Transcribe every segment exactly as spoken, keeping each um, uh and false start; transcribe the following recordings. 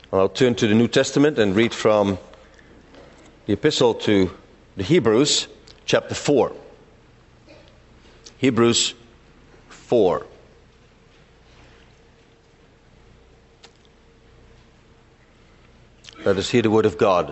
I'll turn to the New Testament and read from the Epistle to the Hebrews, chapter four. Hebrews four. Let us hear the word of God.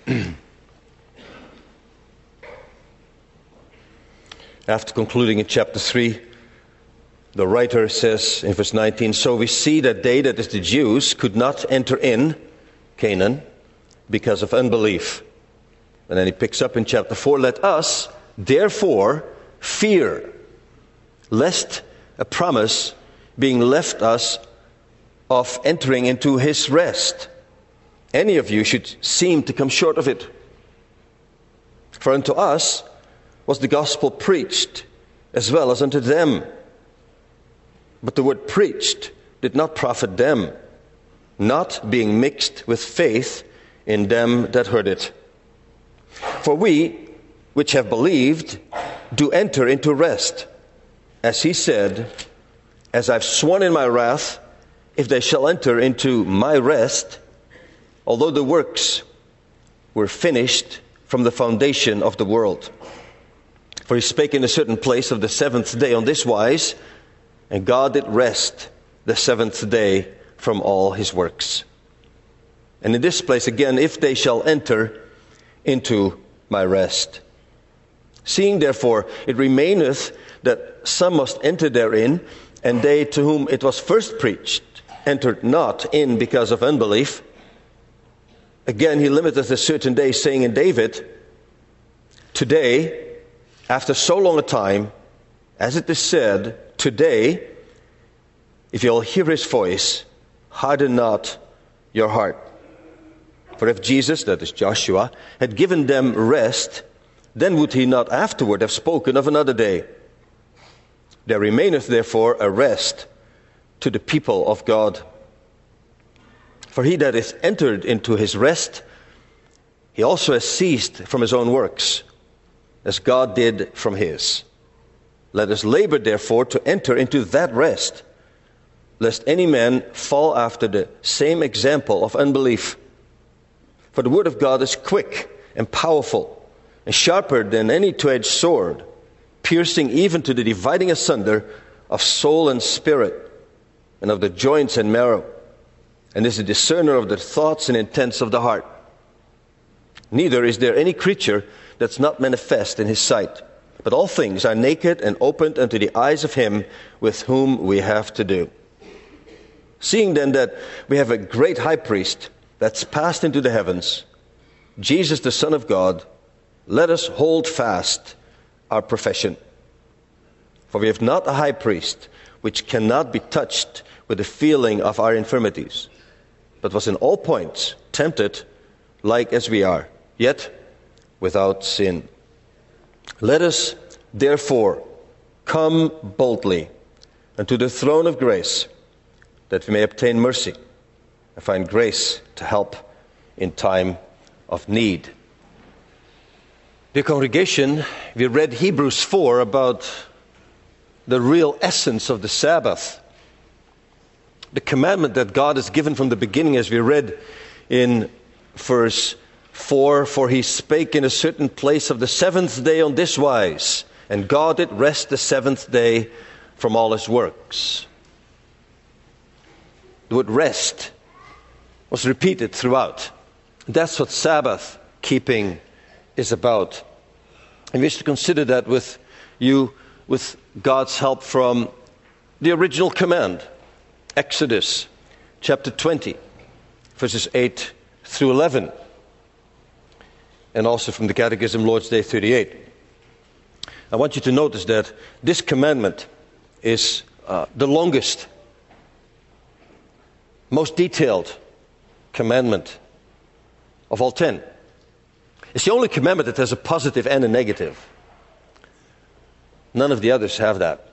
After concluding in chapter three, the writer says in verse nineteen, "So we see that they, that is the Jews, could not enter in Canaan because of unbelief." And then he picks up in chapter four, "Let us therefore fear, lest a promise being left us of entering into his rest, any of you should seem to come short of it. For unto us was the gospel preached, as well as unto them. But the word preached did not profit them, not being mixed with faith in them that heard it. For we, which have believed, do enter into rest, as he said, as I've sworn in my wrath, if they shall enter into my rest, although the works were finished from the foundation of the world. For he spake in a certain place of the seventh day on this wise, and God did rest the seventh day from all his works. And in this place again, if they shall enter into my rest. Seeing therefore it remaineth that some must enter therein, and they to whom it was first preached entered not in because of unbelief. Again he limiteth a certain day, saying in David, Today, after so long a time, as it is said, Today, if you'll hear his voice, harden not your heart. For if Jesus, that is Joshua, had given them rest, then would he not afterward have spoken of another day. There remaineth therefore a rest to the people of God. For he that is entered into his rest, he also has ceased from his own works, as God did from his. Let us labor therefore to enter into that rest, lest any man fall after the same example of unbelief. For the word of God is quick and powerful, and sharper than any two-edged sword, piercing even to the dividing asunder of soul and spirit, and of the joints and marrow, and is a discerner of the thoughts and intents of the heart. Neither is there any creature that's not manifest in his sight, but all things are naked and opened unto the eyes of him with whom we have to do. Seeing then that we have a great high priest that's passed into the heavens, Jesus the Son of God, let us hold fast our profession. For we have not a high priest which cannot be touched with the feeling of our infirmities, but was in all points tempted like as we are, yet without sin. Let us therefore come boldly unto the throne of grace, that we may obtain mercy and find grace to help in time of need." Dear congregation, we read Hebrews four about the real essence of the Sabbath, the commandment that God has given from the beginning, as we read in verse four, "For he spake in a certain place of the seventh day on this wise, and God did rest the seventh day from all his works." The word rest was repeated throughout. That's what Sabbath keeping is about. And we wish to consider that with you, with God's help, from the original command, Exodus chapter twenty, verses eight through eleven. And also from the Catechism, Lord's Day thirty-eight. I want you to notice that this commandment is uh, the longest, most detailed commandment of all ten. It's the only commandment that has a positive and a negative. None of the others have that.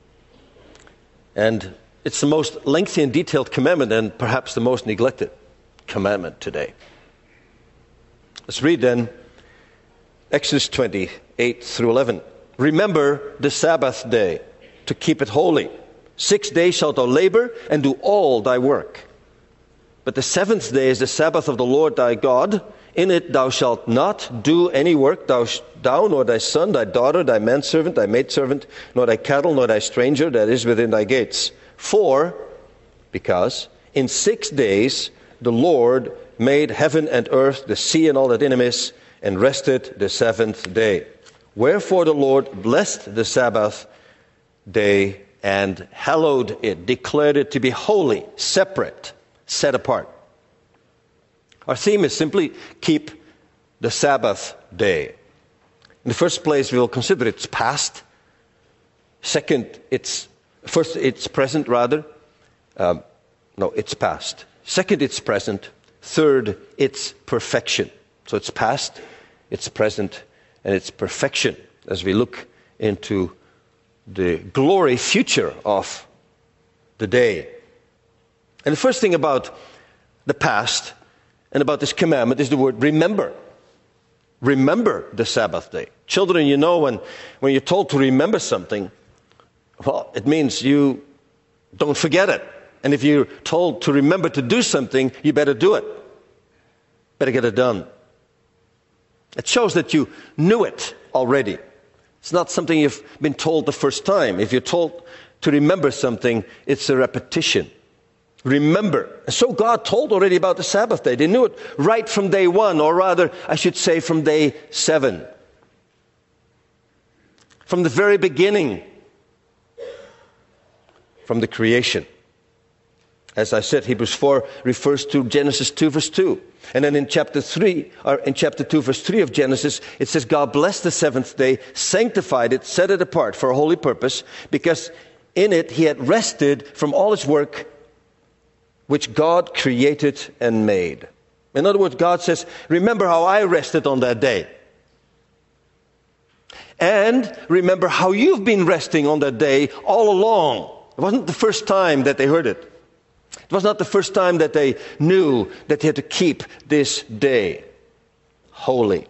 And it's the most lengthy and detailed commandment, and perhaps the most neglected commandment today. Let's read then Exodus twenty, eight through eleven. "Remember the Sabbath day to keep it holy. Six days shalt thou labor and do all thy work. But the seventh day is the Sabbath of the Lord thy God. In it thou shalt not do any work, thou, thou nor thy son, thy daughter, thy manservant, thy maidservant, nor thy cattle, nor thy stranger that is within thy gates. For, because, in six days the Lord made heaven and earth, the sea and all that in them is, and rested the seventh day. Wherefore the Lord blessed the Sabbath day and hallowed it, declared it to be holy, separate, set apart. Our theme is simply keep the Sabbath day. In the first place, we will consider its past. Second, it's first it's present rather. Um, no, it's past. Second, it's present. Third, it's perfection. So it's past, it's present, and it's perfection as we look into the glory future of the day. And the first thing about the past and about this commandment is the word remember. Remember the Sabbath day. Children, you know when, when you're told to remember something, well, it means you don't forget it. And if you're told to remember to do something, you better do it. Better get it done. It shows that you knew it already. It's not something you've been told the first time. If you're told to remember something, it's a repetition. Remember. And so God told already about the Sabbath day. They knew it right from day one, or rather, I should say from day seven. From the very beginning. From the creation. As I said, Hebrews four refers to Genesis two verse two. And then in chapter three, or in chapter two verse three of Genesis, it says, God blessed the seventh day, sanctified it, set it apart for a holy purpose, because in it he had rested from all his work which God created and made. In other words, God says, remember how I rested on that day. And remember how you've been resting on that day all along. It wasn't the first time that they heard it. It was not the first time that they knew that they had to keep this day holy.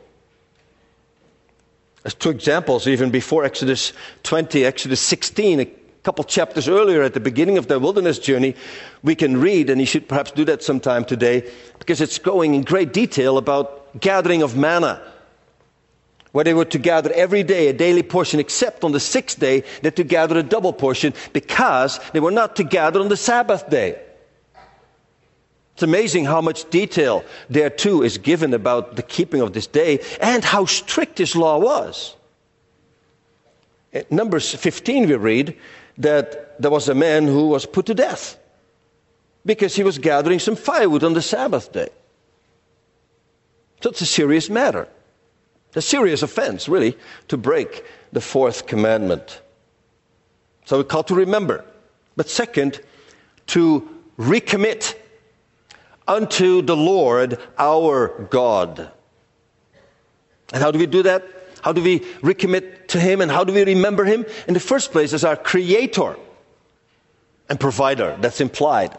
As two examples, even before Exodus twenty, Exodus sixteen, a couple chapters earlier at the beginning of their wilderness journey, we can read, and you should perhaps do that sometime today, because it's going in great detail about gathering of manna, where they were to gather every day a daily portion, except on the sixth day, they're to gather a double portion, because they were not to gather on the Sabbath day. It's amazing how much detail there too is given about the keeping of this day and how strict this law was. In Numbers fifteen we read that there was a man who was put to death because he was gathering some firewood on the Sabbath day. So it's a serious matter. It's a serious offense, really, to break the fourth commandment. So we're called to remember. But second, to recommit unto the Lord our God. And how do we do that? How do we recommit to him, and how do we remember him? In the first place, as our creator and provider. That's implied.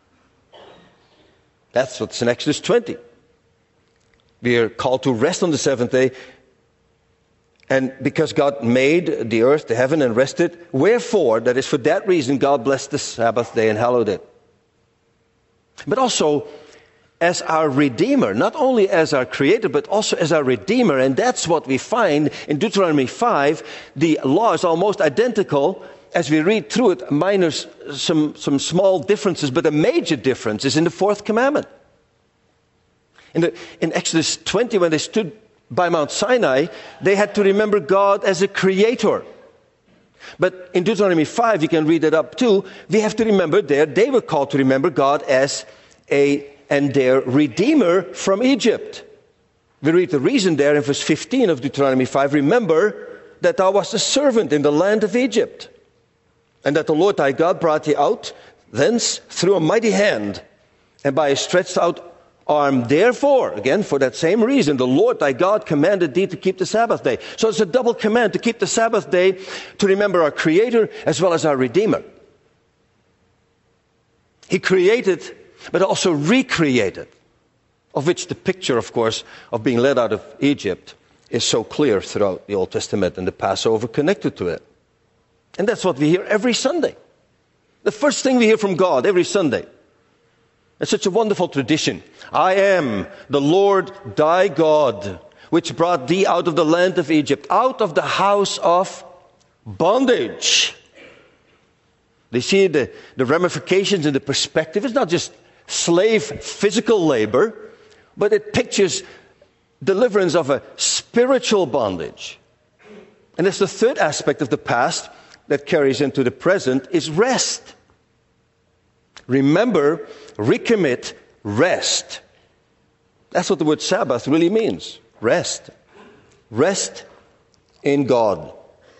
That's what's in Exodus twenty. We are called to rest on the seventh day. And because God made the earth, the heaven, and rested, wherefore, that is for that reason, God blessed the Sabbath day and hallowed it. But also as our Redeemer, not only as our Creator, but also as our Redeemer. And that's what we find in Deuteronomy five. The law is almost identical. As we read through it, minus some, some small differences, but a major difference is in the fourth commandment. In, the, in Exodus twenty, when they stood by Mount Sinai, they had to remember God as a creator. But in Deuteronomy five, you can read it up too, we have to remember there, they were called to remember God as a, and their Redeemer from Egypt. We read the reason there in verse fifteen of Deuteronomy five, remember that thou wast a servant in the land of Egypt, and that the Lord thy God brought thee out thence through a mighty hand, and by a stretched out arm. Therefore, again, for that same reason, the Lord thy God commanded thee to keep the Sabbath day. So it's a double command to keep the Sabbath day, to remember our Creator as well as our Redeemer. He created, but also recreated, of which the picture, of course, of being led out of Egypt is so clear throughout the Old Testament, and the Passover connected to it. And that's what we hear every Sunday. The first thing we hear from God every Sunday It's such a wonderful tradition. I am the Lord thy God, which brought thee out of the land of Egypt, out of the house of bondage. They see the, the ramifications and the perspective. It's not just slave physical labor, but it pictures deliverance of a spiritual bondage. And it's the third aspect of the past that carries into the present is rest. Remember, recommit, rest. That's what the word Sabbath really means. Rest. Rest in God.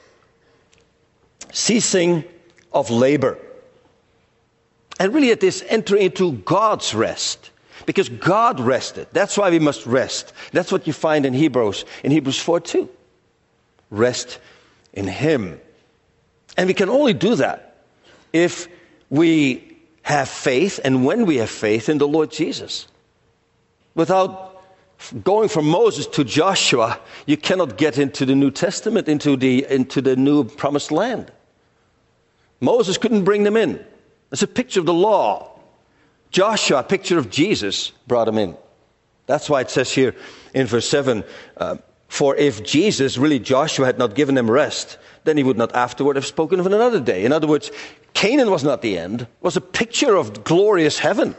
Ceasing of labor. And really it is entering into God's rest. Because God rested. That's why we must rest. That's what you find in Hebrews, in Hebrews four two. Rest in Him. And we can only do that if we have faith, and when we have faith in the Lord Jesus. Without going from Moses to Joshua, you cannot get into the New Testament, into the, into the new promised land. Moses couldn't bring them in. It's a picture of the law. Joshua, a picture of Jesus, brought them in. That's why it says here in verse seven, uh, for if Jesus, really Joshua, had not given them rest, then he would not afterward have spoken of another day. In other words, Canaan was not the end. It was a picture of glorious heaven.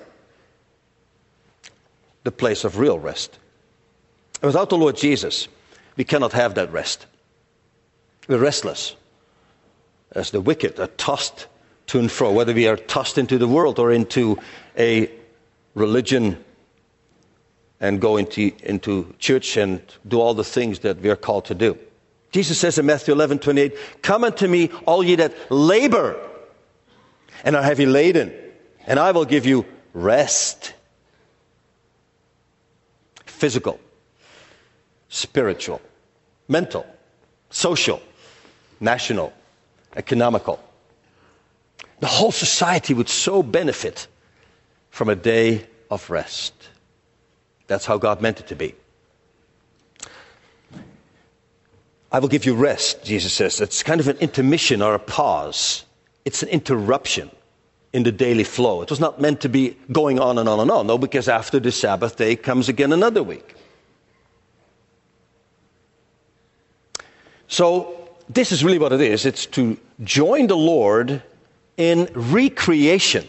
The place of real rest. And without the Lord Jesus, we cannot have that rest. We're restless. As the wicked are tossed to and fro, whether we are tossed into the world or into a religion and go into, into church and do all the things that we are called to do. Jesus says in Matthew eleven twenty-eight, come unto me, all ye that labor and are heavy laden, and I will give you rest. Physical, spiritual, mental, social, national, economical. The whole society would so benefit from a day of rest. That's how God meant it to be. I will give you rest, Jesus says. It's kind of an intermission or a pause. It's an interruption in the daily flow. It was not meant to be going on and on and on. No, because after the Sabbath day comes again another week. So this is really what it is. It's to join the Lord in recreation.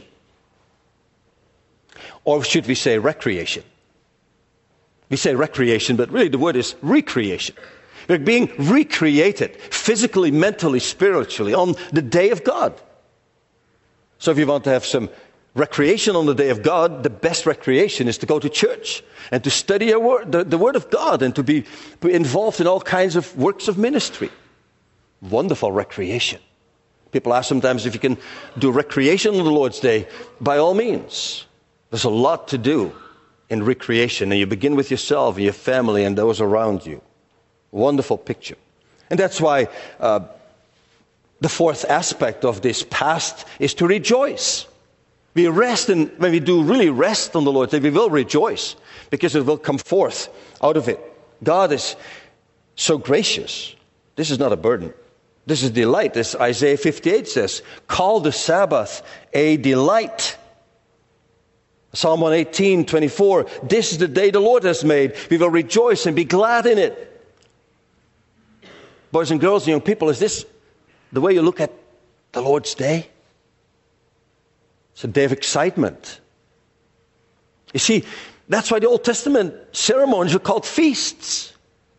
Or should we say recreation? We say recreation, but really the word is recreation. We're being recreated physically, mentally, spiritually on the day of God. So if you want to have some recreation on the day of God, the best recreation is to go to church and to study a word, the, the Word of God, and to be, be involved in all kinds of works of ministry. Wonderful recreation. People ask sometimes if you can do recreation on the Lord's Day. By all means. There's a lot to do in recreation, and you begin with yourself and your family and those around you. Wonderful picture. And that's why uh, the fourth aspect of this past is to rejoice. We rest, and when we do really rest on the Lord's Day, we will rejoice because it will come forth out of it. God is so gracious. This is not a burden. This is delight. As Isaiah fifty-eight says, call the Sabbath a delight. Psalm one eighteen, twenty-four, this is the day the Lord has made. We will rejoice and be glad in it. Boys and girls and young people, is this the way you look at the Lord's Day? It's a day of excitement. You see, that's why the Old Testament ceremonies were called feasts.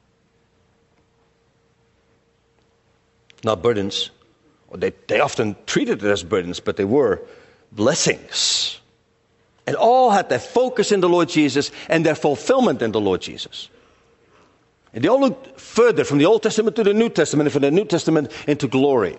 Not burdens. Well, they, they often treated it as burdens, but they were blessings. And all had their focus in the Lord Jesus and their fulfillment in the Lord Jesus. And they all looked further from the Old Testament to the New Testament, and from the New Testament into glory.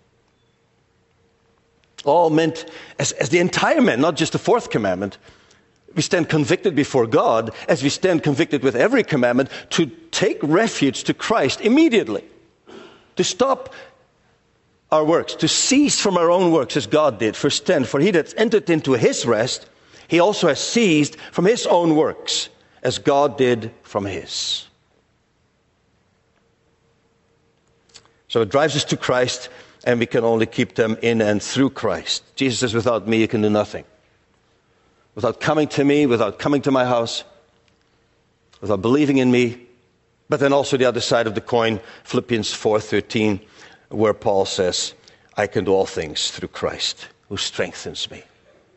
All meant, as, as the entire man, not just the fourth commandment, we stand convicted before God, as we stand convicted with every commandment, to take refuge to Christ immediately. To stop our works, to cease from our own works as God did. Verse ten, for he that's entered into his rest, he also has ceased from his own works, as God did from his. So it drives us to Christ, and we can only keep them in and through Christ. Jesus says, without me you can do nothing. without coming to me, without coming to my house, without believing in me. But then also the other side of the coin, Philippians four thirteen, where Paul says, I can do all things through Christ who strengthens me.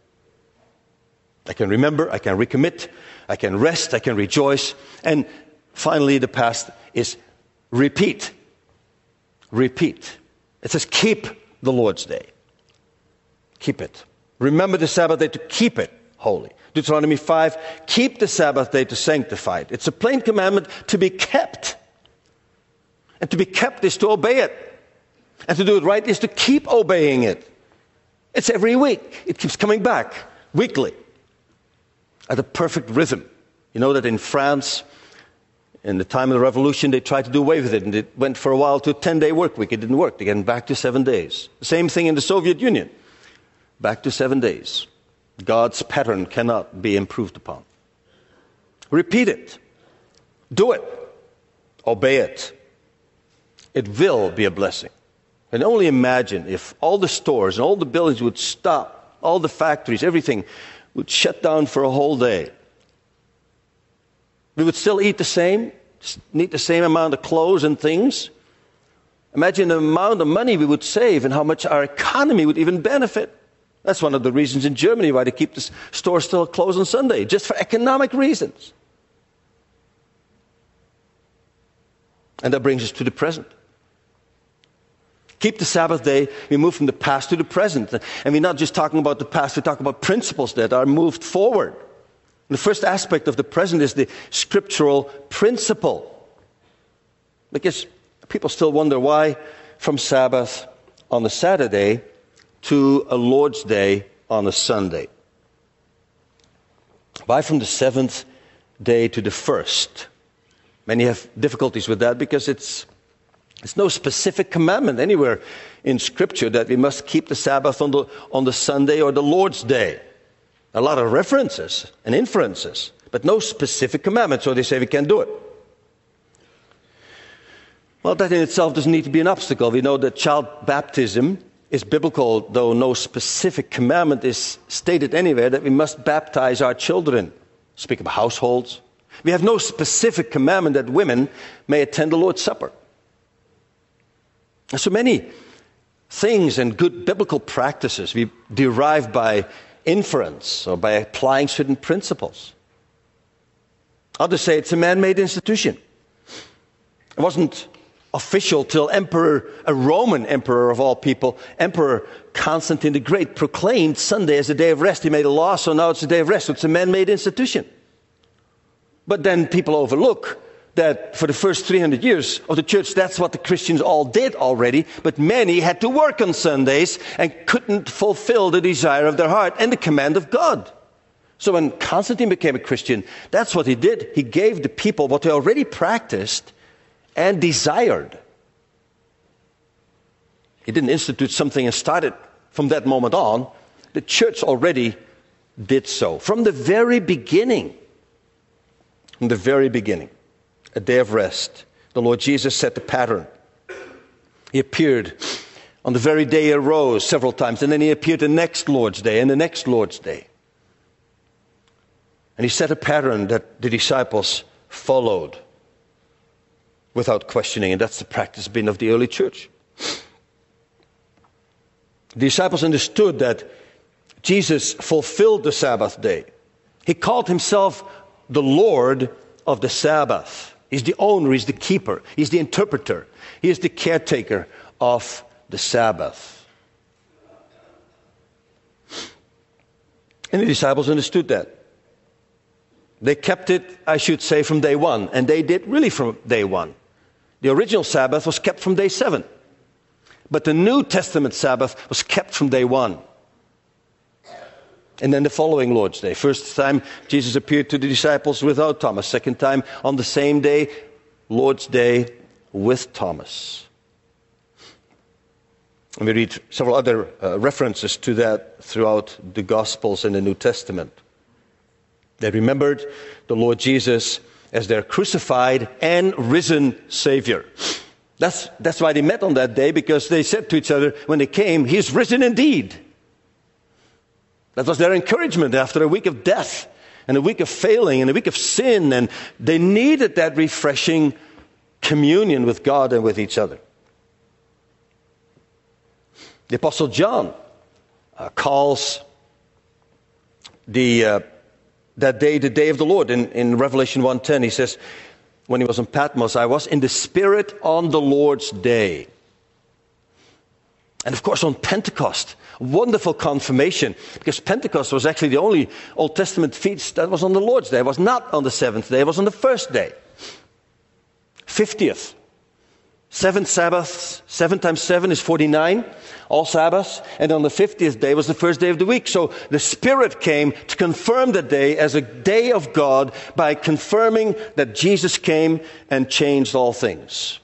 I can remember, I can recommit, I can rest, I can rejoice. And finally, the past is repeat. Repeat. It says keep the Lord's Day. Keep it. Remember the Sabbath day to keep it holy. Deuteronomy five, keep the Sabbath day to sanctify it. It's a plain commandment to be kept. And to be kept is to obey it. And to do it right is to keep obeying it. It's every week. It keeps coming back weekly at a perfect rhythm. You know that in France, in the time of the revolution, they tried to do away with it. And it went for a while to a ten-day work week. It didn't work. They got back to seven days. The same thing in the Soviet Union. Back to seven days. God's pattern cannot be improved upon. Repeat it. Do it. Obey it. It will be a blessing. And only imagine if all the stores and all the buildings would stop, all the factories, everything would shut down for a whole day. We would still eat the same, need the same amount of clothes and things. Imagine the amount of money we would save and how much our economy would even benefit. That's one of the reasons in Germany why they keep the stores still closed on Sunday, just for economic reasons. And that brings us to the present. Keep the Sabbath day. We move from the past to the present. And we're not just talking about the past, we're talking about principles that are moved forward. And the first aspect of the present is the scriptural principle. Because people still wonder why from Sabbath on a Saturday to a Lord's Day on a Sunday. Why from the seventh day to the first? Many have difficulties with that because it's There's no specific commandment anywhere in Scripture that we must keep the Sabbath on the, on the Sunday or the Lord's Day. A lot of references and inferences, but no specific commandment, so they say we can't do it. Well, that in itself doesn't need to be an obstacle. We know that child baptism is biblical, though no specific commandment is stated anywhere that we must baptize our children. Speak of households. We have no specific commandment that women may attend the Lord's Supper. So many things and good biblical practices we derive by inference or by applying certain principles. Others say it's a man-made institution. It wasn't official till Emperor, a Roman emperor of all people, Emperor Constantine the Great, proclaimed Sunday as a day of rest. He made a law, so now it's a day of rest. So it's a man-made institution. But then people overlook that for the first three hundred years of the church, that's what the Christians all did already, but many had to work on Sundays and couldn't fulfill the desire of their heart and the command of God. So when Constantine became a Christian, that's what he did. He gave the people what they already practiced and desired. He didn't institute something and start it from that moment on. The church already did so. From the very beginning, from the very beginning. A day of rest. The Lord Jesus set the pattern. He appeared on the very day he arose several times, and then he appeared the next Lord's Day and the next Lord's Day. And he set a pattern that the disciples followed without questioning, and that's the practice been of the early church. The disciples understood that Jesus fulfilled the Sabbath day. He called himself the Lord of the Sabbath. He's the owner, he's the keeper, he's the interpreter, he is the caretaker of the Sabbath. And the disciples understood that. They kept it, I should say, from day one, and they did really from day one. The original Sabbath was kept from day seven, but the New Testament Sabbath was kept from day one. And then the following Lord's Day. First time Jesus appeared to the disciples without Thomas. Second time on the same day, Lord's Day with Thomas. And we read several other uh, references to that throughout the Gospels and the New Testament. They remembered the Lord Jesus as their crucified and risen Savior. That's, that's why they met on that day, because they said to each other when they came, "He is risen indeed." That was their encouragement after a week of death and a week of failing and a week of sin. And they needed that refreshing communion with God and with each other. The Apostle John uh, calls the uh, that day the day of the Lord. In, in Revelation one ten, he says, when he was on Patmos, I was in the Spirit on the Lord's day. And of course on Pentecost, wonderful confirmation, because Pentecost was actually the only Old Testament feast that was on the Lord's day. It was not on the seventh day, it was on the first day. fiftieth. Seven Sabbaths, seven times seven is forty-nine, all Sabbaths. And on the fiftieth day was the first day of the week. So the Spirit came to confirm the day as a day of God by confirming that Jesus came and changed all things.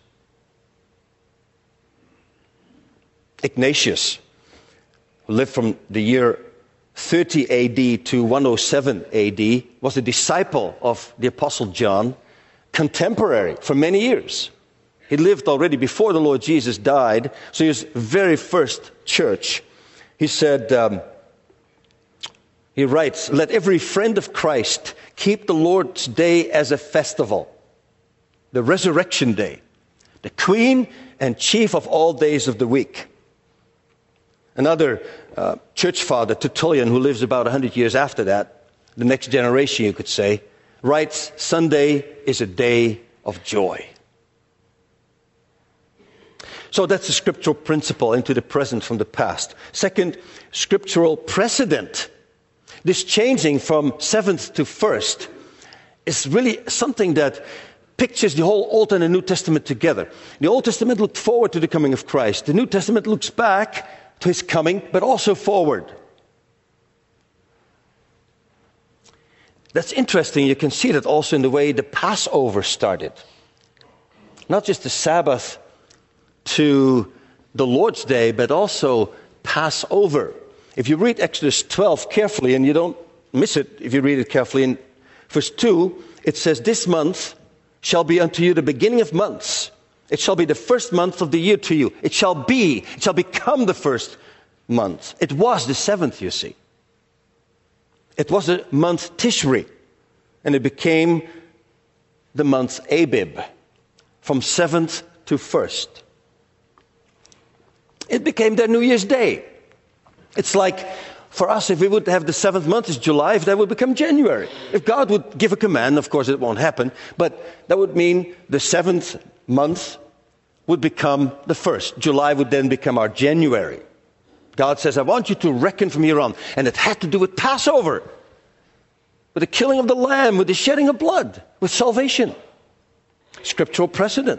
Ignatius, who lived from the year thirty A D to one oh seven A D, was a disciple of the Apostle John, contemporary for many years. He lived already before the Lord Jesus died, so he was very first church. He said, um, he writes, let every friend of Christ keep the Lord's day as a festival, the resurrection day, the queen and chief of all days of the week. Another uh, church father, Tertullian, who lives about one hundred years after that, the next generation you could say, writes, Sunday is a day of joy. So that's a scriptural principle into the present from the past. Second, scriptural precedent. This changing from seventh to first is really something that pictures the whole Old and the New Testament together. The Old Testament looked forward to the coming of Christ. The New Testament looks back to his coming, but also forward. That's interesting. You can see that also in the way the Passover started. Not just the Sabbath to the Lord's Day, but also Passover. If you read Exodus twelve carefully, and you don't miss it if you read it carefully, in verse two, it says, this month shall be unto you the beginning of months. It shall be the first month of the year to you. It shall be, it shall become the first month. It was the seventh, you see. It was the month Tishri, and it became the month Abib, from seventh to first. It became their New Year's Day. It's like for us, if we would have the seventh month is July, if that would become January. If God would give a command, of course it won't happen, but that would mean the seventh month would become the first. July would then become our January. God says, I want you to reckon from here on. And it had to do with Passover, with the killing of the lamb, with the shedding of blood, with salvation. Scriptural precedent.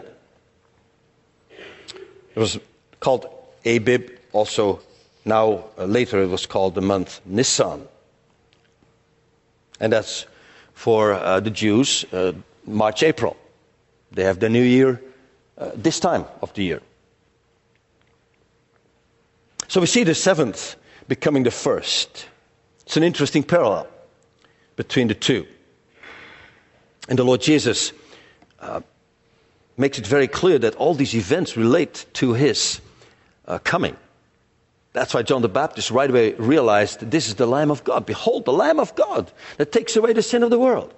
It was called Abib, also now uh, later it was called the month Nisan. And that's for uh, the Jews, uh, March, April. They have the new year uh, this time of the year. So we see the seventh becoming the first. It's an interesting parallel between the two. And the Lord Jesus uh, makes it very clear that all these events relate to his uh, coming. That's why John the Baptist right away realized that this is the Lamb of God. Behold, the Lamb of God that takes away the sin of the world.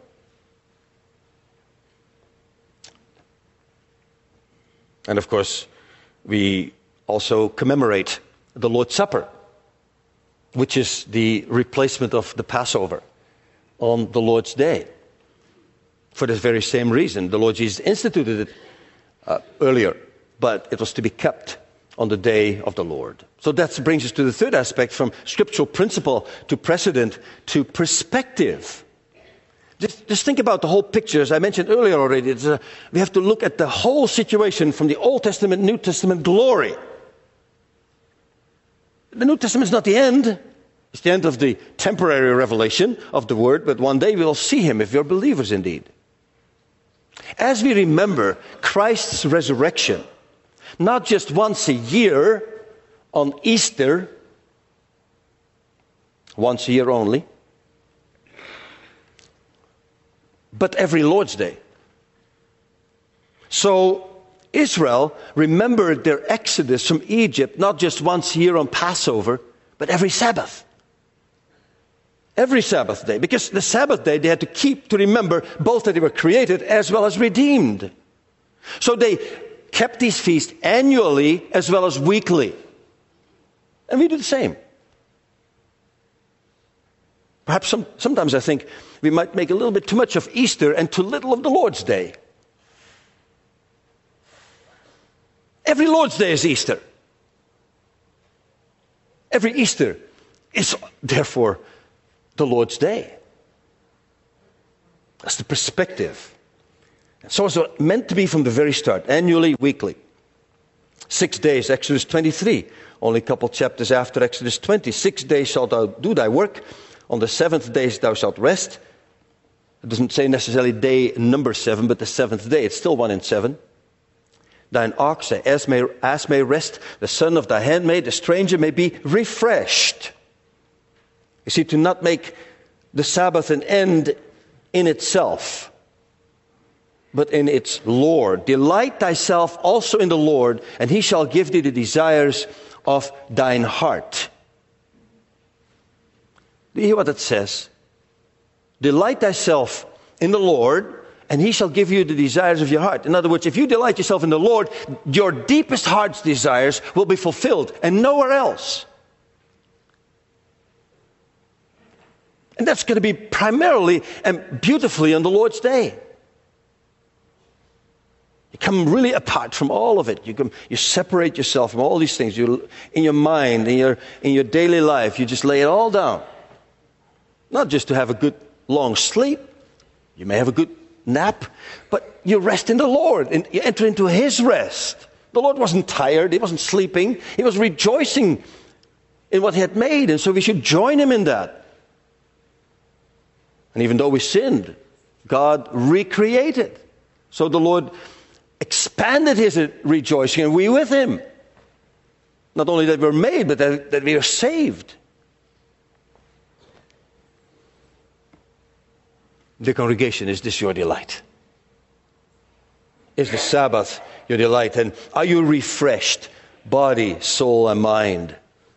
And of course, we also commemorate the Lord's Supper, which is the replacement of the Passover on the Lord's Day. For this very same reason, the Lord Jesus instituted it uh, earlier, but it was to be kept on the day of the Lord. So that brings us to the third aspect, from scriptural principle to precedent to perspective. Just, just think about the whole picture. As I mentioned earlier already, it's a, we have to look at the whole situation from the Old Testament, New Testament glory. The New Testament is not the end. It's the end of the temporary revelation of the Word, but one day we'll see Him if we're believers indeed. As we remember Christ's resurrection, not just once a year on Easter, once a year only, but every Lord's Day. So Israel remembered their exodus from Egypt not just once a year on Passover, but every Sabbath. Every Sabbath day. Because the Sabbath day they had to keep to remember both that they were created as well as redeemed. So they kept these feasts annually as well as weekly. And we do the same. Perhaps some, sometimes I think we might make a little bit too much of Easter and too little of the Lord's Day. Every Lord's Day is Easter. Every Easter is therefore the Lord's Day. That's the perspective. And so it's meant to be from the very start, annually, weekly. Six days, Exodus twenty-three, only a couple chapters after Exodus twenty. Six days shalt thou do thy work, on the seventh day thou shalt rest. It doesn't say necessarily day number seven, but the seventh day. It's still one in seven. Thine ox, thy ass may, ass may rest, the son of thy handmaid, the stranger may be refreshed. You see, to not make the Sabbath an end in itself, but in its Lord. Delight thyself also in the Lord, and he shall give thee the desires of thine heart. Do you hear what it says? Delight thyself in the Lord, and he shall give you the desires of your heart. In other words, if you delight yourself in the Lord, your deepest heart's desires will be fulfilled, and nowhere else. And that's going to be primarily and beautifully on the Lord's day. You come really apart from all of it. You come, you separate yourself from all these things. You, in your mind, in your in your daily life, you just lay it all down. Not just to have a good long sleep. You may have a good nap, but you rest in the Lord and you enter into his rest. The Lord wasn't tired. He wasn't sleeping. He was rejoicing in what he had made, and so we should join him in that. And even though we sinned, God recreated. So the Lord expanded his rejoicing, and we with him. Not only that we're made, but that, that we are saved. The congregation, is this your delight? Is the Sabbath your delight? And are you refreshed, body, soul, and mind?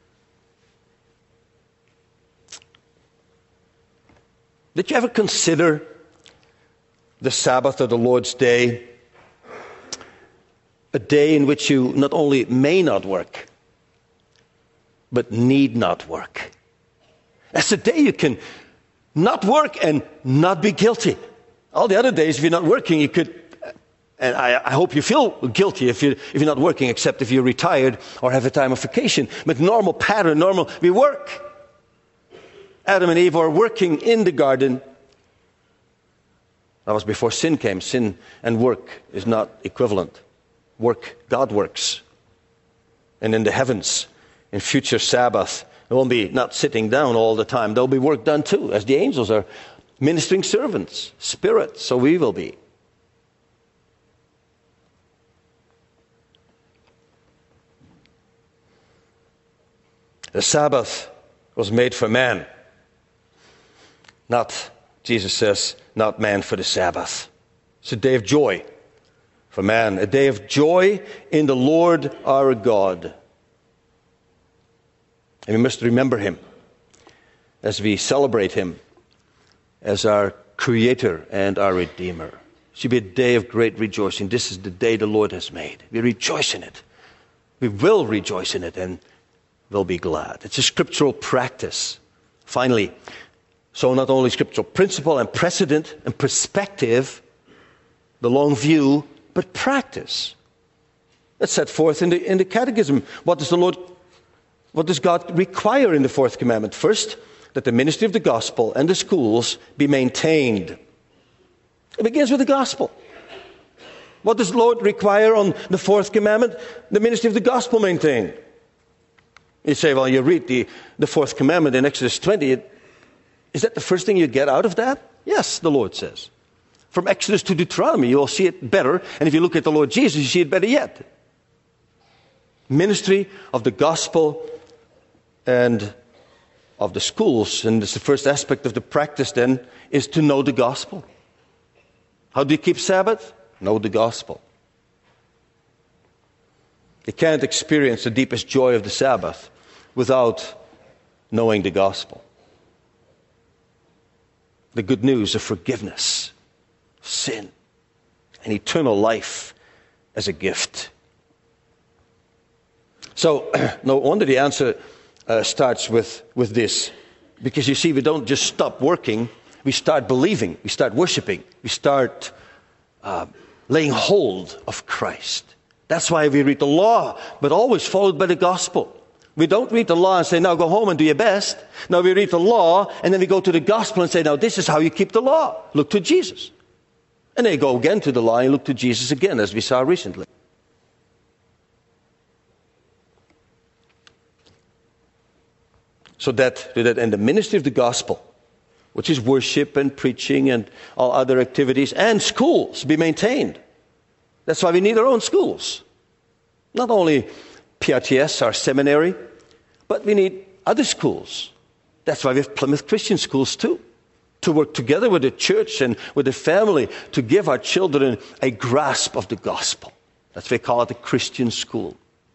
Did you ever consider the Sabbath or the Lord's Day a day in which you not only may not work, but need not work? That's a day you can not work and not be guilty. All the other days, if you're not working, you could, and I, I hope you feel guilty if, you, if you're not working, except if you're retired or have a time of vacation. But normal pattern, normal, we work. Adam and Eve are working in the garden. That was before sin came. Sin and work is not equivalent. Work, God works. And in the heavens, in future Sabbath, it won't be not sitting down all the time. There'll be work done too, as the angels are ministering servants, spirits, so we will be. The Sabbath was made for man. Not, Jesus says, not man for the Sabbath. It's a day of joy for man, a day of joy in the Lord our God. And we must remember him as we celebrate him as our Creator and our Redeemer. It should be a day of great rejoicing. This is the day the Lord has made. We rejoice in it. We will rejoice in it and will be glad. It's a scriptural practice. Finally, so not only scriptural principle and precedent and perspective, the long view, but practice. That's set forth in the, in the Catechism. What does the Lord, what does God require in the fourth commandment? First, that the ministry of the gospel and the schools be maintained. It begins with the gospel. What does the Lord require on the fourth commandment? The ministry of the gospel maintained. You say, well, you read the, the fourth commandment in Exodus twenty. It, is that the first thing you get out of that? Yes, the Lord says. From Exodus to Deuteronomy, you will see it better. And if you look at the Lord Jesus, you see it better yet. Ministry of the gospel and of the schools. And it's the first aspect of the practice then, is to know the gospel. How do you keep Sabbath? Know the gospel. You can't experience the deepest joy of the Sabbath without knowing the gospel. the good news of forgiveness, sin, and eternal life as a gift. So, no wonder the answer uh, starts with, with this. Because you see, we don't just stop working, we start believing, we start worshiping, we start uh, laying hold of Christ. That's why we read the law, but always followed by the gospel. We don't read the law and say, now go home and do your best. No, we read the law and then we go to the gospel and say, now this is how you keep the law. Look to Jesus. And then you go again to the law and look to Jesus again, as we saw recently. So that, that in the ministry of the gospel, which is worship and preaching and all other activities, and schools be maintained. That's why we need our own schools. Not only P R T S, our seminary, but we need other schools. That's why we have Plymouth Christian schools too. To work together with the church and with the family to give our children a grasp of the gospel. That's why we call it a Christian school.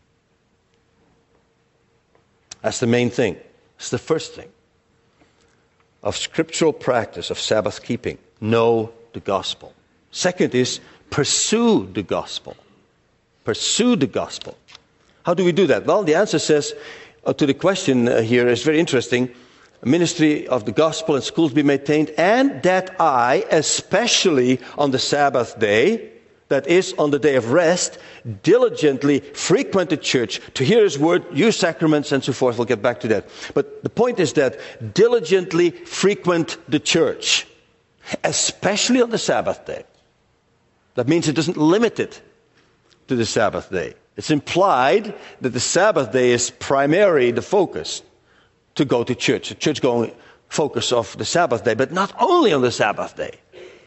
That's the main thing. It's the first thing of scriptural practice of Sabbath keeping. Know the gospel. Second is pursue the gospel. Pursue the gospel. How do we do that? Well, the answer says uh, to the question uh, here is very interesting. Ministry of the gospel and schools be maintained, and that I, especially on the Sabbath day, that is, on the day of rest, diligently frequent the church to hear his word, use sacraments, and so forth. We'll get back to that. But the point is that diligently frequent the church, especially on the Sabbath day. That means it doesn't limit it to the Sabbath day. It's implied that the Sabbath day is primarily the focus to go to church, the church-going focus of the Sabbath day, but not only on the Sabbath day.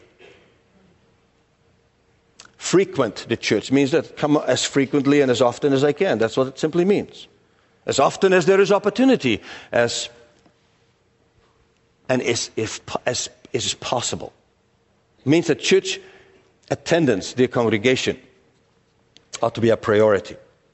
Frequent the church means that come as frequently and as often as I can. That's what it simply means. As often as there is opportunity, as and as if as is possible. It means that church attendance, dear congregation, ought to be a priority.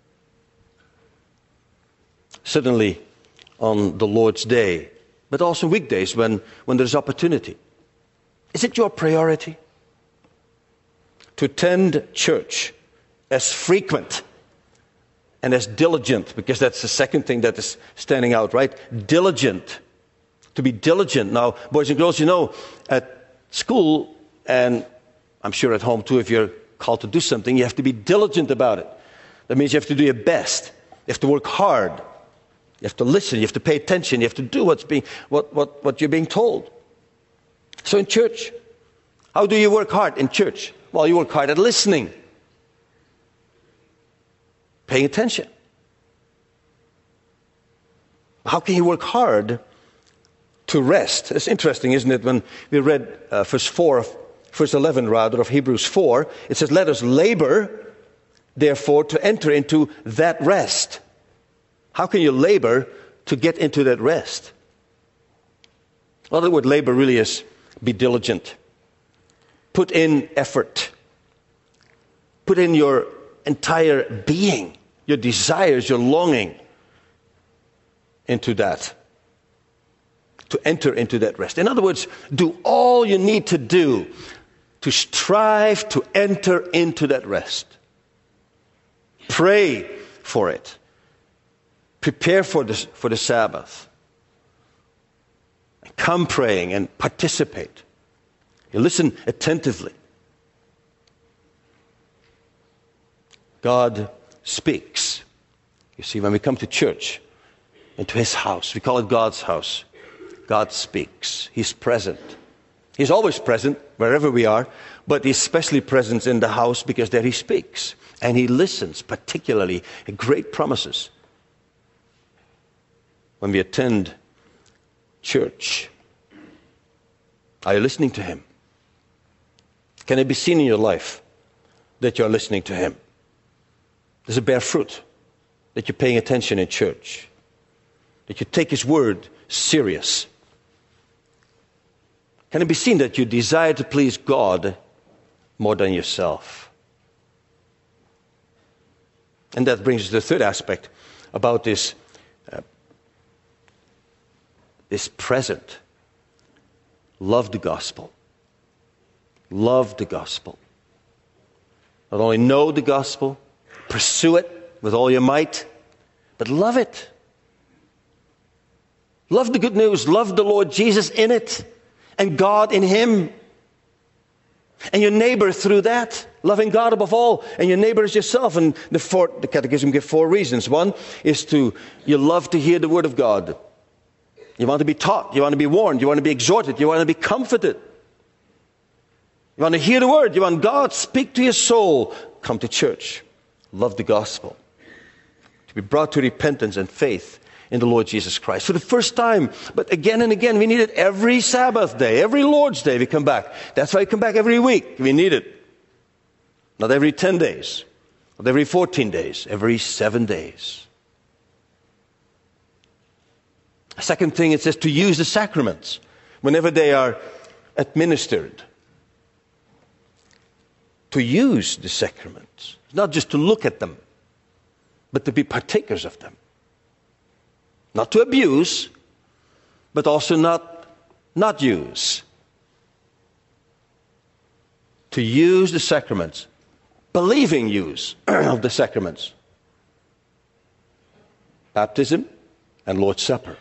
Certainly on the Lord's Day, but also weekdays when, when there's opportunity. Is it your priority to attend church as frequent and as diligent? Because that's the second thing that is standing out, right? Diligent. To be diligent. Now, boys and girls, you know, at school, and I'm sure at home too, if you're called to do something, you have to be diligent about it. That means you have to do your best. You have to work hard. You have to listen. You have to pay attention. You have to do what's being, what, what, what you're being told. So in church, how do you work hard in church? Well, you work hard at listening, paying attention. How can you work hard to rest? It's interesting, isn't it? When we read uh, verse four of verse eleven, rather, of Hebrews four, it says, "Let us labor, therefore, to enter into that rest." How can you labor to get into that rest? Well, the word labor really is be diligent. Put in effort. Put in your entire being, your desires, your longing into that. To enter into that rest. In other words, do all you need to do to strive to enter into that rest. Pray for it. Prepare for the, for the Sabbath. Come praying and participate. You listen attentively. God speaks. You see, when we come to church, into his house, we call it God's house. God speaks. He's present. He's always present wherever we are, but he's especially present in the house because there he speaks. And he listens, particularly at great promises. When we attend church, are you listening to him? Can it be seen in your life that you're listening to him? Does it bear fruit that you're paying attention in church? That you take his word serious? Can it be seen that you desire to please God more than yourself? And that brings us to the third aspect about this, uh, this present love the gospel. Love the gospel. Not only know the gospel, pursue it with all your might, but love it. Love the good news. Love the Lord Jesus in it, and God in him. And your neighbor through that. Loving God above all, and your neighbor as yourself. And the, four, the Catechism gives four reasons. One is to, you love to hear the word of God. You want to be taught. You want to be warned. You want to be exhorted. You want to be comforted. You want to hear the word. You want God speak to your soul. Come to church. Love the gospel. To be brought to repentance and faith in the Lord Jesus Christ. For the first time, but again and again, we need it every Sabbath day, every Lord's Day we come back. That's why we come back every week. We need it. Not every ten days, not every fourteen days, every seven days. Second thing, it says to use the sacraments whenever they are administered. To use the sacraments, not just to look at them, but to be partakers of them. Not to abuse, but also not not use. To use the sacraments, believing use of the sacraments. Baptism and Lord's Supper.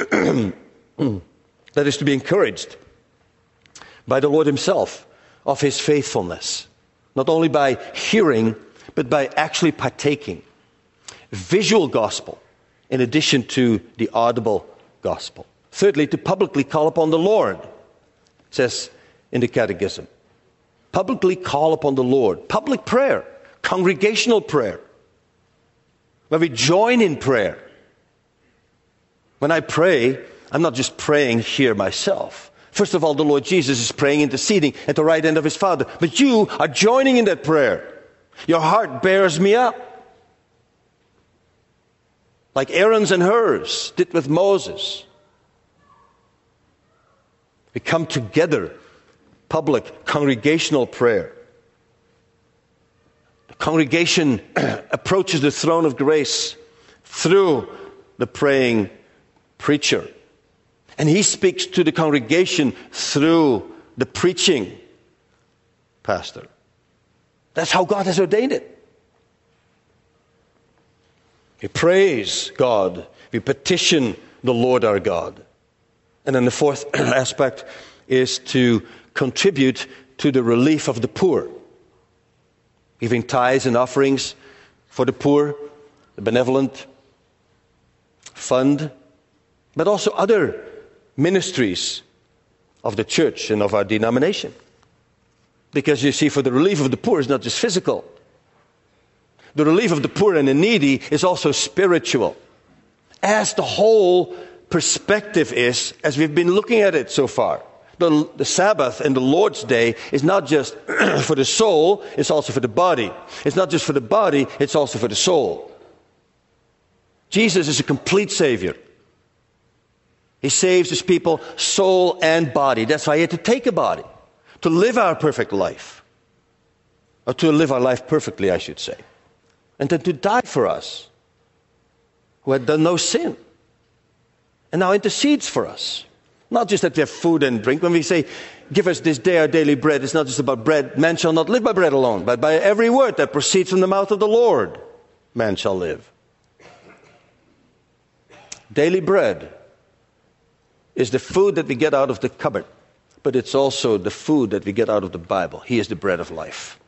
That is to be encouraged by the Lord himself of his faithfulness. Not only by hearing, but by actually partaking. Visual gospel, in addition to the audible gospel. Thirdly, to publicly call upon the Lord, it says in the Catechism. Publicly call upon the Lord. Public prayer, congregational prayer, where we join in prayer. When I pray, I'm not just praying here myself. First of all, the Lord Jesus is praying, interceding at the right hand of his Father. But you are joining in that prayer. Your heart bears me up. Like Aaron's and hers did with Moses. We come together, public, congregational prayer. The congregation approaches the throne of grace through the praying preacher. And he speaks to the congregation through the preaching pastor. That's how God has ordained it. We praise God. We petition the Lord our God. And then the fourth aspect is to contribute to the relief of the poor. Giving tithes and offerings for the poor, the benevolent fund, but also other ministries of the church and of our denomination. Because you see, for the relief of the poor is not just physical. The relief of the poor and the needy is also spiritual. As the whole perspective is, as we've been looking at it so far. The, the Sabbath and the Lord's Day is not just for the soul, it's also for the body. It's not just for the body, it's also for the soul. Jesus is a complete Savior. He saves his people, soul and body. That's why he had to take a body, to live our perfect life. Or to live our life perfectly, I should say. And then to die for us, who had done no sin. And now intercedes for us. Not just that we have food and drink. When we say, give us this day our daily bread, it's not just about bread. Man shall not live by bread alone, but by every word that proceeds from the mouth of the Lord, man shall live. Daily bread is the food that we get out of the cupboard, but it's also the food that we get out of the Bible. He is the bread of life.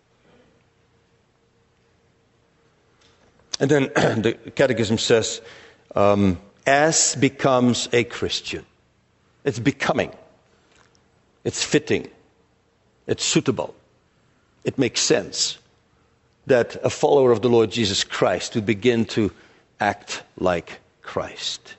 And then the Catechism says, um, as becomes a Christian. It's becoming. It's fitting. It's suitable. It makes sense that a follower of the Lord Jesus Christ would begin to act like Christ.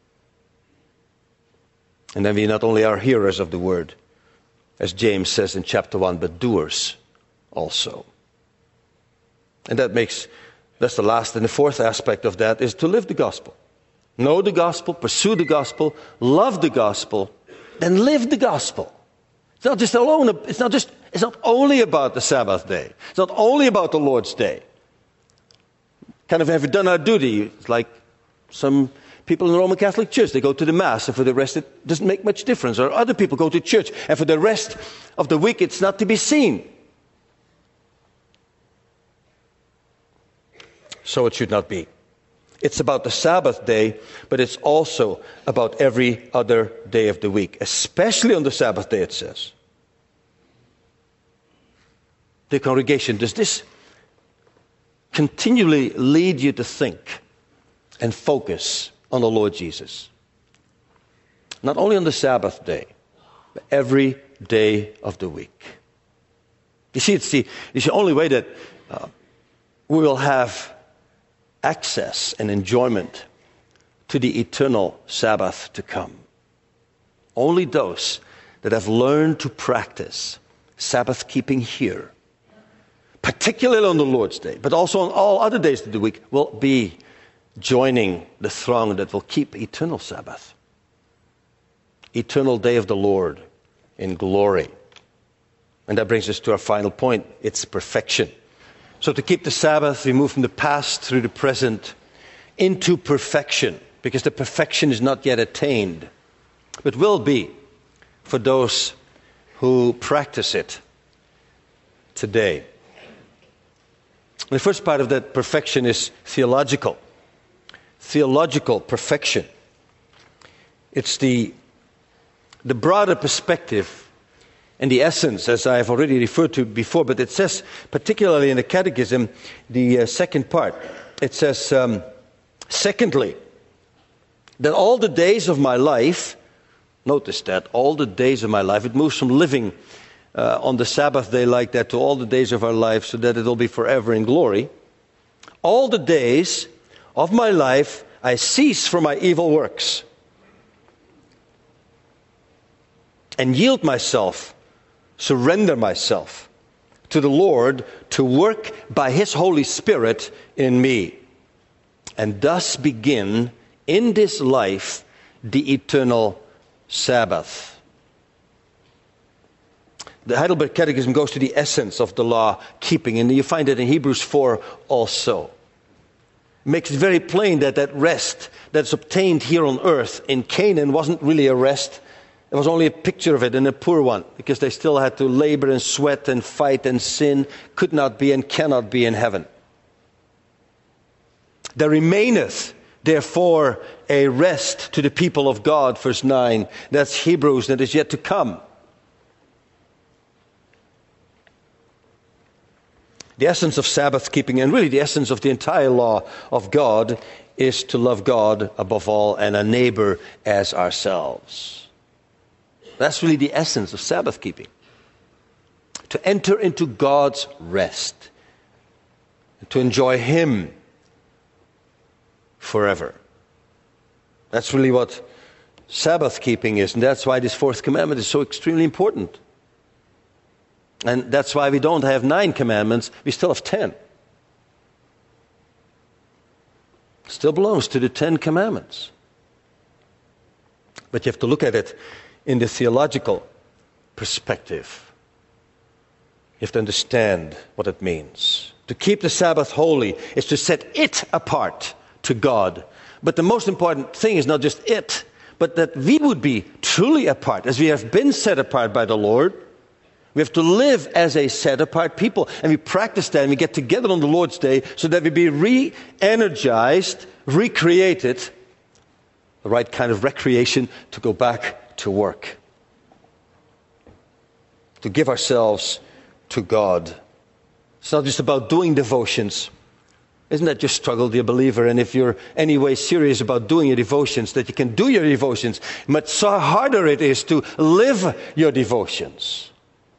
And then we not only are hearers of the word, as James says in chapter one, but doers also. And that makes, that's the last and the fourth aspect of that, is to live the gospel. Know the gospel, pursue the gospel, love the gospel, then live the gospel. It's not just alone, it's not just, it's not only about the Sabbath day. It's not only about the Lord's Day. Kind of have we done our duty? It's like some people in the Roman Catholic Church, they go to the Mass, and for the rest it doesn't make much difference. Or other people go to church, and for the rest of the week it's not to be seen. So it should not be. It's about the Sabbath day, but it's also about every other day of the week, especially on the Sabbath day, it says. The congregation, does this continually lead you to think and focus on the Lord Jesus? Not only on the Sabbath day, but every day of the week. You see, it's the, it's the only way that uh, we will have access and enjoyment to the eternal Sabbath to come. Only those that have learned to practice Sabbath keeping here, particularly on the Lord's Day, but also on all other days of the week, will be joining the throng that will keep eternal Sabbath. Eternal day of the Lord in glory. And that brings us to our final point. It's perfection. So to keep the Sabbath, we move from the past through the present into perfection, because the perfection is not yet attained, but will be for those who practice it today. The first part of that perfection is theological. Theological perfection. It's the, the broader perspective and the essence, as I have already referred to before, but it says, particularly in the Catechism, the uh, second part, it says, um, secondly, that all the days of my life, notice that, all the days of my life, it moves from living uh, on the Sabbath day like that to all the days of our life, so that it will be forever in glory. All the days of my life, I cease from my evil works and yield myself, surrender myself to the Lord to work by His Holy Spirit in me, and thus begin in this life the eternal Sabbath. The Heidelberg Catechism goes to the essence of the law keeping, and you find it in Hebrews four also. It makes it very plain that that rest that's obtained here on earth in Canaan wasn't really a rest. It was only a picture of it, and a poor one, because they still had to labor and sweat and fight, and sin could not be and cannot be in heaven. There remaineth, therefore, a rest to the people of God, verse nine. That's Hebrews, that is yet to come. The essence of Sabbath keeping, and really the essence of the entire law of God, is to love God above all and a neighbor as ourselves. That's really the essence of Sabbath keeping. To enter into God's rest. To enjoy Him forever. That's really what Sabbath keeping is. And that's why this fourth commandment is so extremely important. And that's why we don't have nine commandments. We still have ten. It still belongs to the Ten Commandments. But you have to look at it in the theological perspective. You have to understand what it means. To keep the Sabbath holy is to set it apart to God. But the most important thing is not just it, but that we would be truly apart, as we have been set apart by the Lord. We have to live as a set-apart people. And we practice that, and we get together on the Lord's Day so that we be re-energized, recreated, the right kind of recreation to go back to work, to give ourselves to God. It's not just about doing devotions. Isn't that your struggle, dear believer? And if you're anyway serious about doing your devotions, that you can do your devotions, much so harder it is to live your devotions.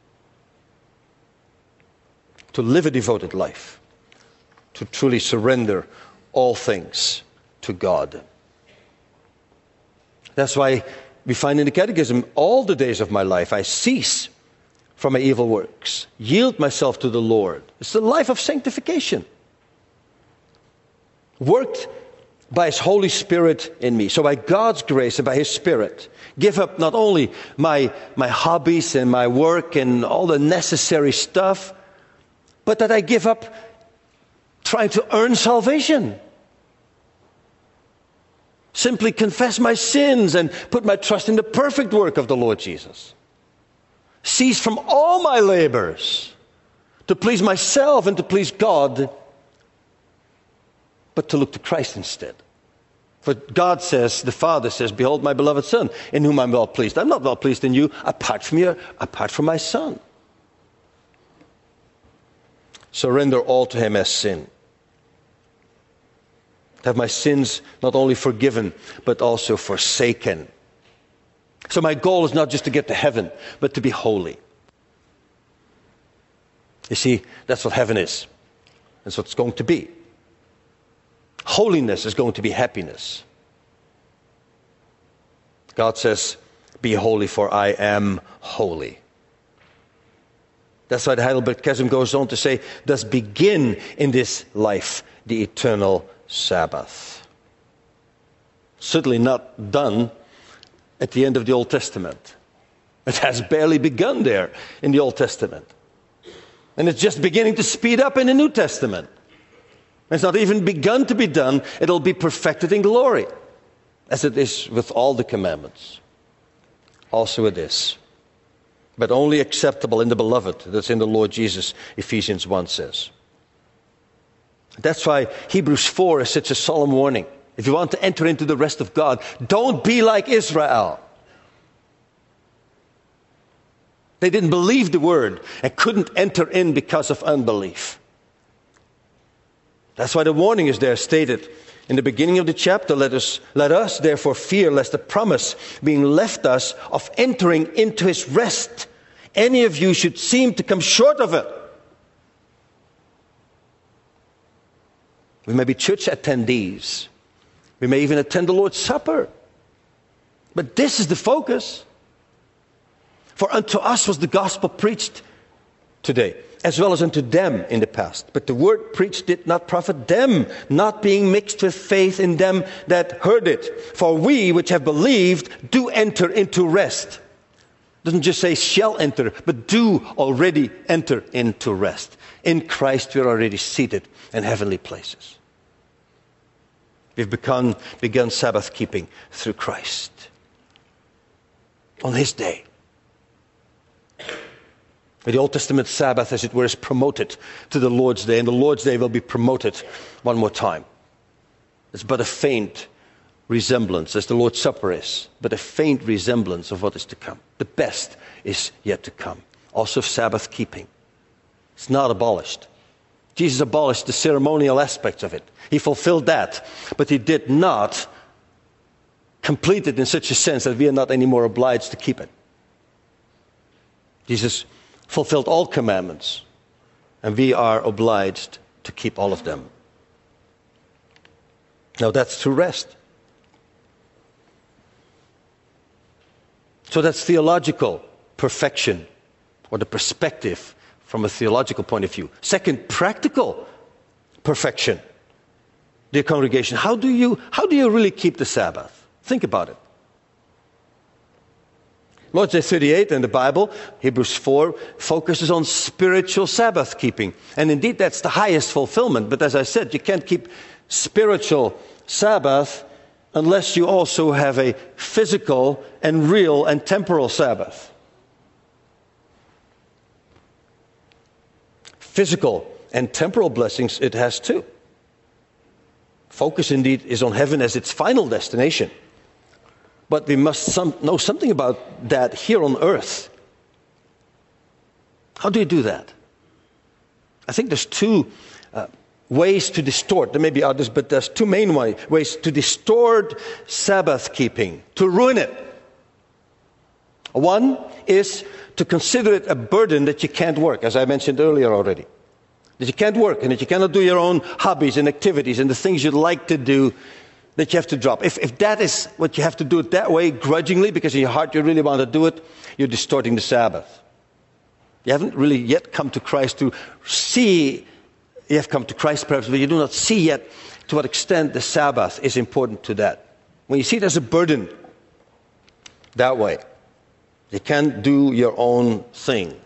To live a devoted life. To truly surrender all things to God. That's why we find in the Catechism, all the days of my life I cease from my evil works, yield myself to the Lord. It's the life of sanctification, worked by His Holy Spirit in me. So by God's grace and by His Spirit, give up not only my, my hobbies and my work and all the necessary stuff, but that I give up trying to earn salvation. Simply confess my sins and put my trust in the perfect work of the Lord Jesus. Cease from all my labors to please myself and to please God, but to look to Christ instead. For God says, the Father says, behold my beloved Son, in whom I'm well pleased. I'm not well pleased in you apart from you, apart from my Son. Surrender all to him as sin. Have my sins not only forgiven, but also forsaken. So my goal is not just to get to heaven, but to be holy. You see, that's what heaven is. That's what it's going to be. Holiness is going to be happiness. God says, be holy, for I am holy. That's why the Heidelberg Catechism goes on to say, thus begin in this life the eternal Sabbath. Certainly not done at the end of the Old Testament. It has barely begun there in the Old Testament. And it's just beginning to speed up in the New Testament. It's not even begun to be done. It'll be perfected in glory, as it is with all the commandments. Also it is. But only acceptable in the beloved, that's in the Lord Jesus, Ephesians one says. That's why Hebrews four is such a solemn warning. If you want to enter into the rest of God, don't be like Israel. They didn't believe the word and couldn't enter in because of unbelief. That's why the warning is there stated in the beginning of the chapter. Let us, let us therefore fear lest the promise being left us of entering into his rest, any of you should seem to come short of it. We may be church attendees. We may even attend the Lord's Supper. But this is the focus. For unto us was the gospel preached today, as well as unto them in the past. But the word preached did not profit them, not being mixed with faith in them that heard it. For we which have believed do enter into rest. It doesn't just say shall enter, but do already enter into rest. In Christ we are already seated in heavenly places. We've begun, begun Sabbath keeping through Christ. On his day. The Old Testament Sabbath, as it were, is promoted to the Lord's Day, and the Lord's Day will be promoted one more time. It's but a faint resemblance, as the Lord's Supper is, but a faint resemblance of what is to come. The best is yet to come. Also Sabbath keeping. It's not abolished. Jesus abolished the ceremonial aspects of it. He fulfilled that, but he did not complete it in such a sense that we are not anymore obliged to keep it. Jesus fulfilled all commandments, and we are obliged to keep all of them. Now that's true rest. So that's theological perfection, or the perspective from a theological point of view. Second, practical perfection. Dear congregation, how do you, how do you really keep the Sabbath? Think about it. Lord's Day thirty-eight in the Bible, Hebrews four, focuses on spiritual Sabbath keeping. And indeed, that's the highest fulfillment. But as I said, you can't keep spiritual Sabbath unless you also have a physical and real and temporal Sabbath. Physical and temporal blessings it has too. Focus indeed is on heaven as its final destination. But we must some, know something about that here on earth. How do you do that? I think there's two uh, ways to distort. There may be others, but there's two main way, ways to distort Sabbath keeping, to ruin it. One is to consider it a burden that you can't work, as I mentioned earlier already. That you can't work and that you cannot do your own hobbies and activities and the things you'd like to do, that you have to drop. If, if that is what you have to do it that way, grudgingly, because in your heart you really want to do it, you're distorting the Sabbath. You haven't really yet come to Christ to see, you have come to Christ perhaps, but you do not see yet to what extent the Sabbath is important to that. When you see it as a burden, that way, you can't do your own thing,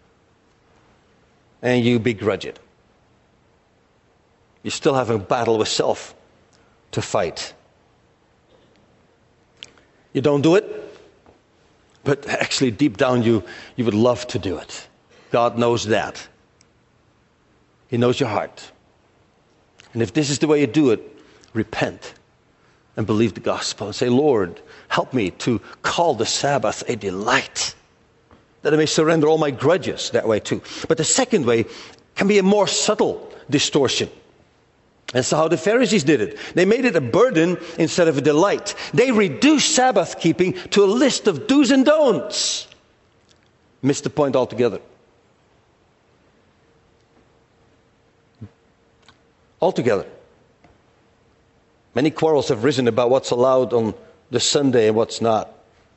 and you begrudge it. You still have a battle with self to fight. You don't do it, but actually deep down you, you would love to do it. God knows that. He knows your heart. And if this is the way you do it, repent and believe the gospel and say, Lord, help me to call the Sabbath a delight, that I may surrender all my grudges that way too. But the second way can be a more subtle distortion. That's how the Pharisees did it. They made it a burden instead of a delight. They reduced Sabbath keeping to a list of do's and don'ts. Missed the point altogether. Altogether. Many quarrels have risen about what's allowed on the Sunday and what's not.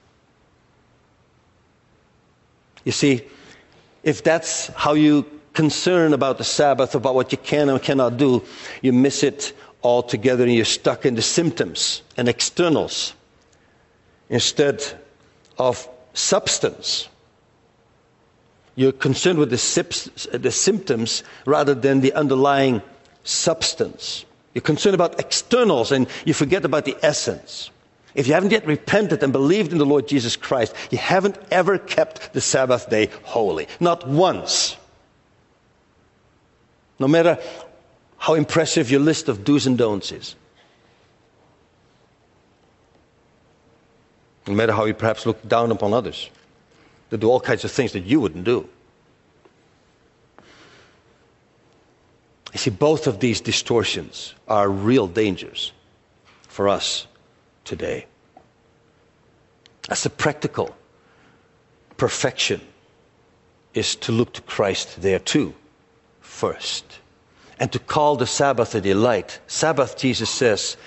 You see, if that's how you concern about the Sabbath, about what you can and cannot do, you miss it altogether and you're stuck in the symptoms and externals instead of substance. You're concerned with the, sips, the symptoms rather than the underlying substance. You're concerned about externals and you forget about the essence. If you haven't yet repented and believed in the Lord Jesus Christ, you haven't ever kept the Sabbath day holy. Not once. No matter how impressive your list of do's and don'ts is. No matter how you perhaps look down upon others that do all kinds of things that you wouldn't do. You see, both of these distortions are real dangers for us today. That's the practical perfection, is to look to Christ there too, first. And to call the Sabbath a delight. Sabbath, Jesus says,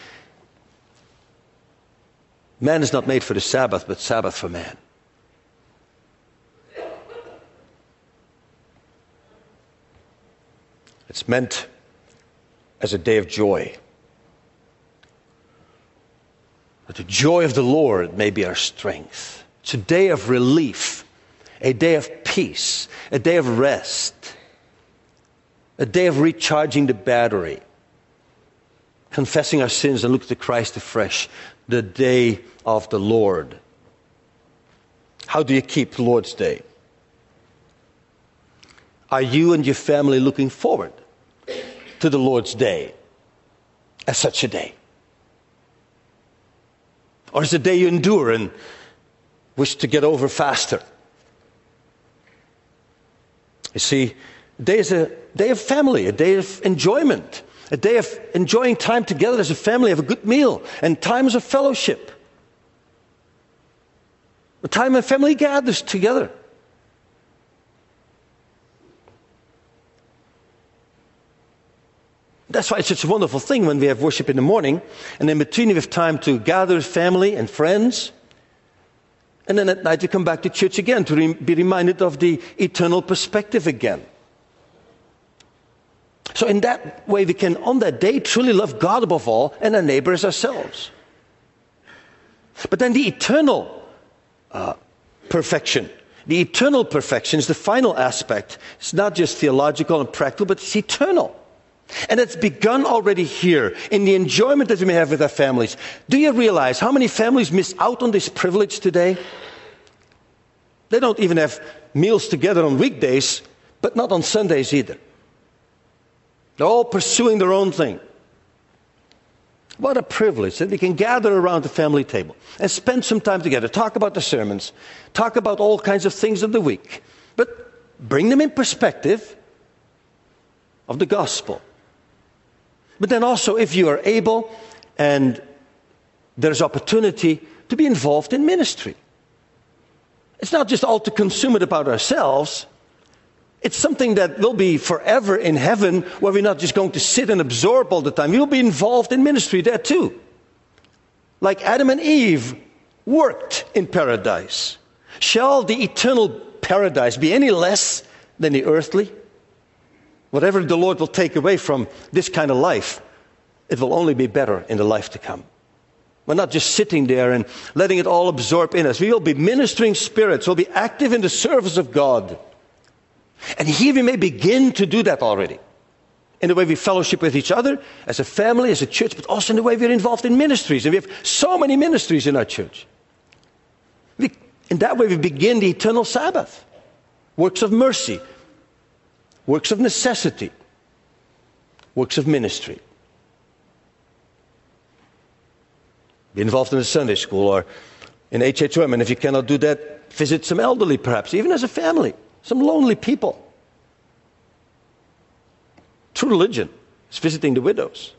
man is not made for the Sabbath, but Sabbath for man. It's meant as a day of joy. That the joy of the Lord may be our strength. It's a day of relief, a day of peace, a day of rest, a day of recharging the battery, confessing our sins and look to Christ afresh, the day of the Lord. How do you keep the Lord's Day? Are you and your family looking forward to the Lord's Day as such a day? Or is it a day you endure and wish to get over faster? You see, a day is a day of family, a day of enjoyment, a day of enjoying time together as a family, have a good meal, and times of fellowship. A time when family gathers together. That's why it's such a wonderful thing when we have worship in the morning, and in between we have time to gather family and friends, and then at night we come back to church again to re- be reminded of the eternal perspective again. So in that way we can, on that day, truly love God above all and our neighbor as ourselves. But then the eternal uh, perfection, the eternal perfection is the final aspect. It's not just theological and practical, but it's eternal. And it's begun already here in the enjoyment that we may have with our families. Do you realize how many families miss out on this privilege today? They don't even have meals together on weekdays, but not on Sundays either. They're all pursuing their own thing. What a privilege that we can gather around the family table and spend some time together, talk about the sermons, talk about all kinds of things of the week, but bring them in perspective of the gospel. But then also, if you are able and there's opportunity to be involved in ministry. It's not just all to consume it about ourselves. It's something that will be forever in heaven, where we're not just going to sit and absorb all the time. We'll be involved in ministry there too. Like Adam and Eve worked in paradise. Shall the eternal paradise be any less than the earthly? Whatever the Lord will take away from this kind of life, it will only be better in the life to come. We're not just sitting there and letting it all absorb in us. We will be ministering spirits. We'll be active in the service of God. And here we may begin to do that already. In the way we fellowship with each other, as a family, as a church, but also in the way we're involved in ministries. And we have so many ministries in our church. In that way we begin the eternal Sabbath. Works of mercy, works of necessity, works of ministry. Be involved in a Sunday school or in H H O M, and if you cannot do that, visit some elderly perhaps, even as a family, some lonely people. True religion is visiting the widows.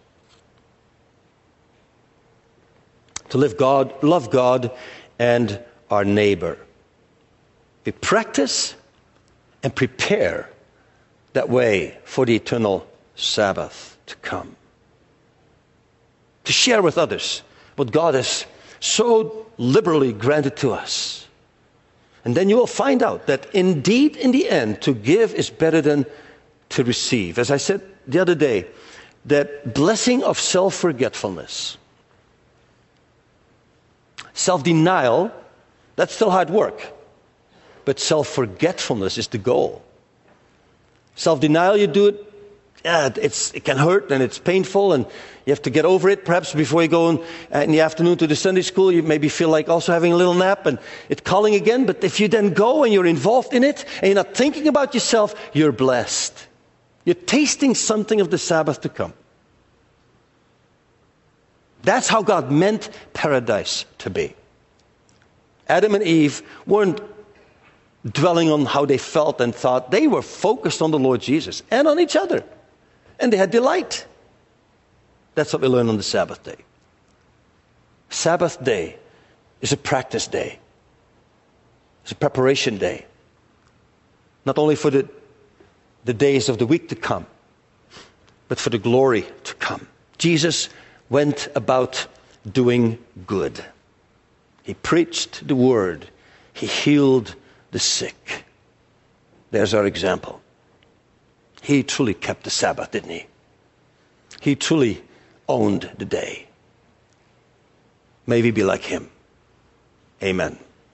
To live God, love God and our neighbor. We practice and prepare that way for the eternal Sabbath to come. To share with others what God has so liberally granted to us. And then you will find out that indeed, in the end, to give is better than to receive. As I said the other day, that blessing of self-forgetfulness, self-denial, that's still hard work. But self-forgetfulness is the goal. Self-denial, you do it, yeah, it's, it can hurt and it's painful and you have to get over it. Perhaps before you go in, uh, in the afternoon to the Sunday school, you maybe feel like also having a little nap and it's calling again. But if you then go and you're involved in it and you're not thinking about yourself, you're blessed. You're tasting something of the Sabbath to come. That's how God meant paradise to be. Adam and Eve weren't dwelling on how they felt and thought. They were focused on the Lord Jesus and on each other. And they had delight. That's what we learn on the Sabbath day. Sabbath day is a practice day. It's a preparation day. Not only for the, the days of the week to come, but for the glory to come. Jesus went about doing good. He preached the word. He healed the sick. There's our example. He truly kept the Sabbath, didn't he? He truly owned the day. May we be like him. Amen.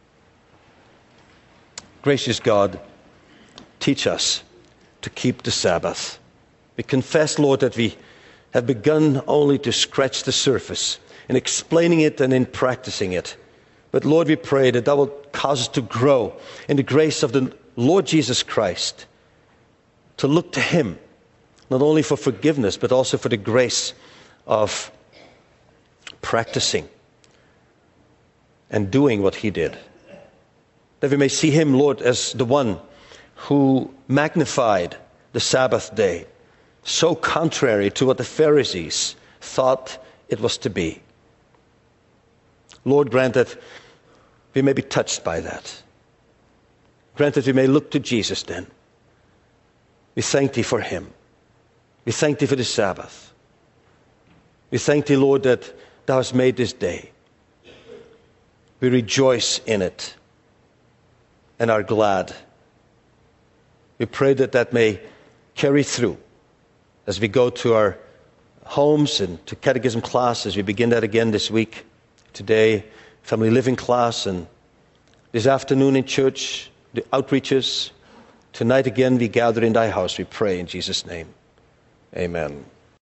Gracious God, teach us to keep the Sabbath. We confess, Lord, that we have begun only to scratch the surface in explaining it and in practicing it. But Lord, we pray that that will cause us to grow in the grace of the Lord Jesus Christ, to look to him, not only for forgiveness, but also for the grace of practicing and doing what he did. That we may see him, Lord, as the one who magnified the Sabbath day, so contrary to what the Pharisees thought it was to be. Lord, grant that we may be touched by that. Grant that we may look to Jesus then. We thank thee for him. We thank thee for the Sabbath. We thank thee, Lord, that thou hast made this day. We rejoice in it and are glad. We pray that that may carry through as we go to our homes and to catechism class, as we begin that again this week. Today, family living class, and this afternoon in church, the outreaches. Tonight again we gather in thy house, we pray in Jesus' name. Amen.